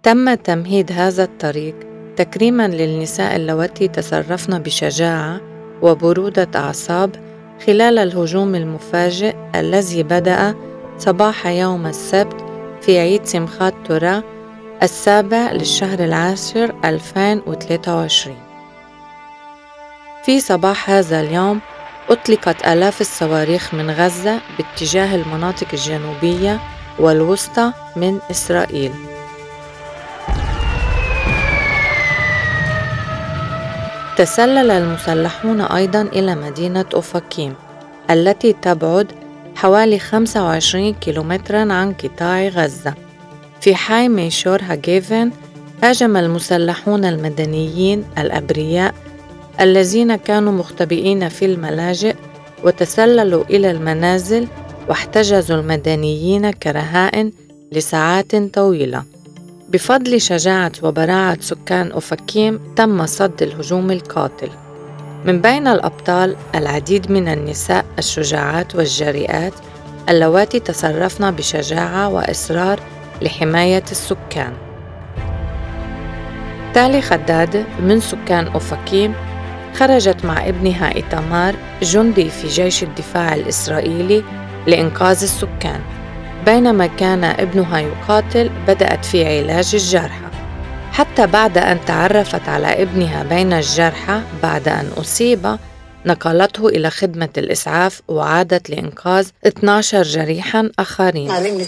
تم تمهيد هذا الطريق تكريماً للنساء اللواتي تصرفن بشجاعة وبرودة أعصاب خلال الهجوم المفاجئ الذي بدأ صباح يوم السبت في عيد سمخات تورا 7/10 2023. في صباح هذا اليوم أطلقت آلاف الصواريخ من غزة باتجاه المناطق الجنوبية والوسطى من إسرائيل. تسلل المسلحون أيضاً إلى مدينة أوفاكيم التي تبعد حوالي 25 كيلومتراً عن قطاع غزة. في حي ميشور هاجيفن هاجم المسلحون المدنيين الأبرياء الذين كانوا مختبئين في الملاجئ وتسللوا إلى المنازل واحتجزوا المدنيين كرهائن لساعات طويلة. بفضل شجاعة وبراعة سكان أوفاكيم تم صد الهجوم القاتل. من بين الأبطال العديد من النساء الشجاعات والجريئات اللواتي تصرفن بشجاعة وإصرار لحماية السكان. تالي خداد من سكان أوفاكيم خرجت مع ابنها إيتامار جندي في جيش الدفاع الإسرائيلي لإنقاذ السكان. بينما كان ابنها يقاتل بدأت في علاج الجرحى، حتى بعد أن تعرفت على ابنها بين الجرحى بعد أن أصيب نقلته إلى خدمة الإسعاف وعادت لإنقاذ 12 جريحاً آخرين.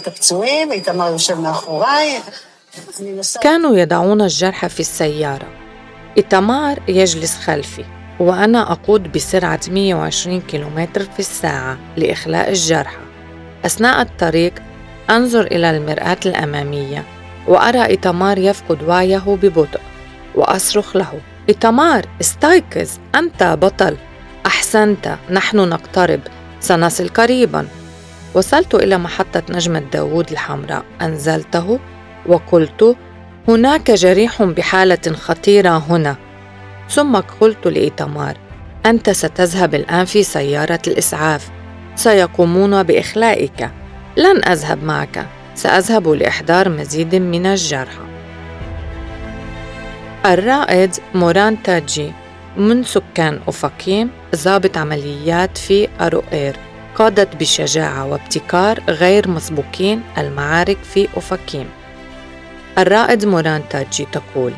كانوا يضعون الجرحى في السيارة. إيتامار يجلس خلفي وأنا أقود بسرعة 120 كيلومتر في الساعة لإخلاء الجرحى. أثناء الطريق أنظر إلى المرآة الأمامية وأرى إيتامار يفقد وعيه ببطء وأصرخ له: إيتامار استيقظ، أنت بطل، أحسنت، نحن نقترب، سنصل قريبا. وصلت إلى محطة نجمة داوود الحمراء، أنزلته وقلت: هناك جريح بحالة خطيرة هنا. ثم قلت لإيتامار: أنت ستذهب الآن في سيارة الإسعاف، سيقومون بإخلائك، لن أذهب معك، سأذهب لإحضار مزيد من الجرحى. الرائد موران تاجي من سكان أوفاكيم ضابط عمليات في أروئير قادت بشجاعة وابتكار غير مسبوقين المعارك في أوفاكيم. الرائد موران تاجي تقول: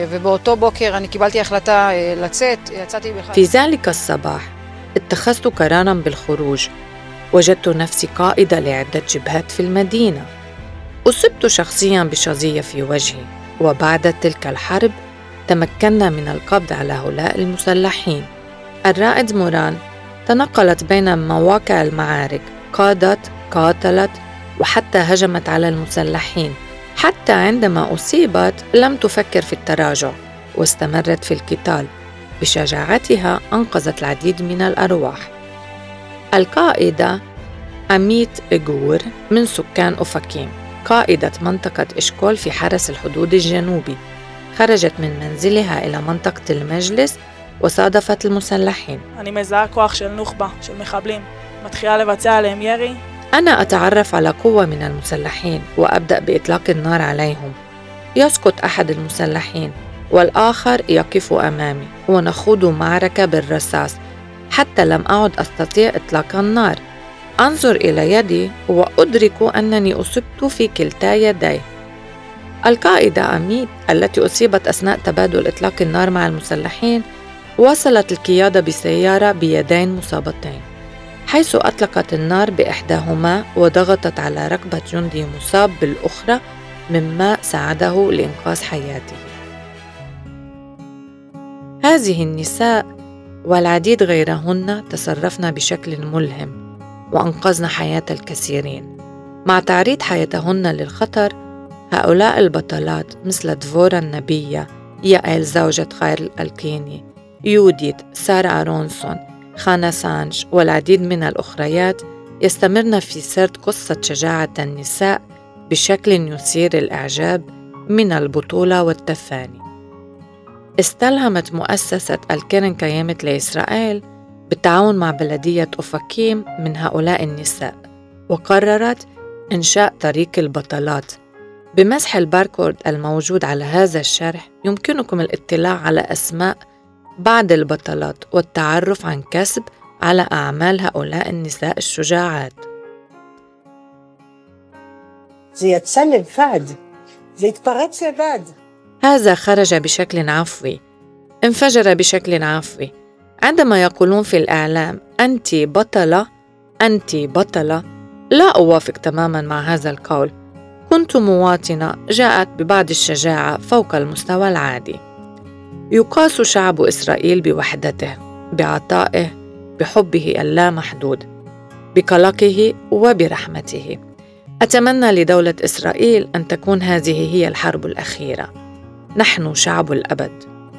في ذلك الصباح اتخذت قراراً بالخروج. وجدت نفسي قائدة لعدة جبهات في المدينة. أصبت شخصياً بشظية في وجهي، وبعد تلك الحرب تمكنا من القبض على هؤلاء المسلحين. الرائد موران تنقلت بين مواقع المعارك، قادت، قاتلت، وحتى هجمت على المسلحين. حتى عندما أصيبت لم تفكر في التراجع واستمرت في القتال. بشجاعتها أنقذت العديد من الأرواح. القائدة أميت إيغور من سكان أوفاكيم قائدة منطقة إشكول في حرس الحدود الجنوبي خرجت من منزلها إلى منطقة المجلس وصادفت المسلحين. אני מזהה כוח של נוח'בה, של מחבלים, מתחילה לבצע עליהם ירי. أنا أتعرف على قوة من المسلحين وأبدأ بإطلاق النار عليهم. يسقط أحد المسلحين والآخر يقف أمامي ونخوض معركة بالرصاص حتى لم أعد أستطيع إطلاق النار. أنظر إلى يدي وأدرك أنني أصبت في كلتا يدي. القائدة أميت التي أصيبت أثناء تبادل إطلاق النار مع المسلحين واصلت القيادة بسيارة بيدين مصابتين، حيث أطلقت النار بإحداهما وضغطت على ركبة جندي مصاب بالأخرى، مما ساعده لإنقاذ حياته. هذه النساء والعديد غيرهن تصرفن بشكل ملهم وأنقذن حياة الكثيرين. مع تعريض حياتهن للخطر، هؤلاء البطلات مثل دفورا النبية، يائل زوجة خير الكيني، يوديت، سارة أرونسون، خانا سانج والعديد من الأخريات يستمرن في سرد قصة شجاعة النساء بشكل يثير الإعجاب من البطولة والتفاني. استلهمت مؤسسة الكرن قيامت لإسرائيل بالتعاون مع بلدية أوفاكيم من هؤلاء النساء، وقررت إنشاء طريق البطلات بمسح الباركود الموجود على هذا الشرح يمكنكم الاطلاع على أسماء بعض البطلات والتعرف عن كسب على أعمال هؤلاء النساء الشجاعات. זה יצא לבד, זה התפרץ לבד. هذا خرج بشكل عفوي، انفجر بشكل عفوي. عندما يقولون في الإعلام أنت بطلة، أنت بطلة، لا أوافق تماماً مع هذا القول. كنت مواطنة جاءت ببعض الشجاعة فوق المستوى العادي. يقاس شعب إسرائيل بوحدته، بعطائه، بحبه اللامحدود، بقلقه وبرحمته. أتمنى لدولة إسرائيل أن تكون هذه هي الحرب الأخيرة. نحن شعب الأبد.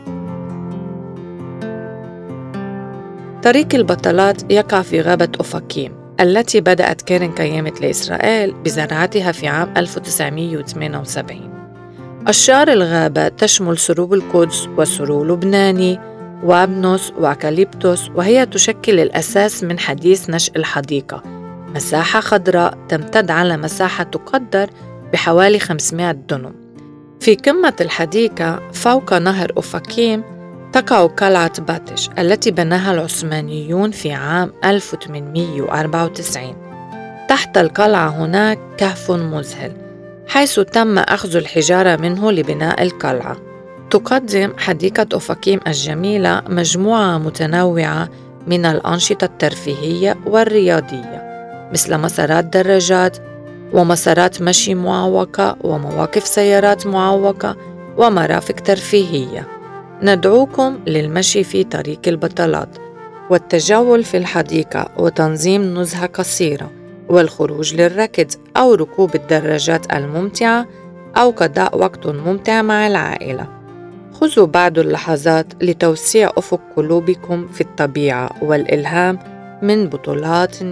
طريق البطلات يقع في غابة أوفاكيم التي بدأت كارين كيامت لإسرائيل بزراعتها في عام 1978. أشجار الغابة تشمل سروب القدس وسرو لبناني وابنوس وأكاليبتوس، وهي تشكل الأساس من حديث نشأ الحديقة، مساحة خضراء تمتد على مساحة تقدر بحوالي 500 دنم. في قمة الحديقة فوق نهر أوفاكيم تقع قلعة باتش التي بناها العثمانيون في عام 1894. تحت القلعة هناك كهف مذهل حيث تم أخذ الحجارة منه لبناء القلعة. تقدم حديقة أوفاكيم الجميلة مجموعة متنوعة من الأنشطة الترفيهية والرياضية، مثل مسارات دراجات ومسارات مشي معوقة ومواقف سيارات معوقة ومرافق ترفيهية. ندعوكم للمشي في طريق البطلات والتجول في الحديقة وتنظيم نزهة قصيرة والخروج للركض أو ركوب الدراجات الممتعة أو قضاء وقت ممتع مع العائلة. خذوا بعض اللحظات لتوسيع أفق قلوبكم في الطبيعة والإلهام من بطولات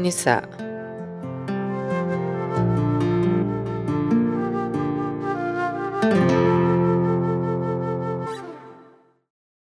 النساء.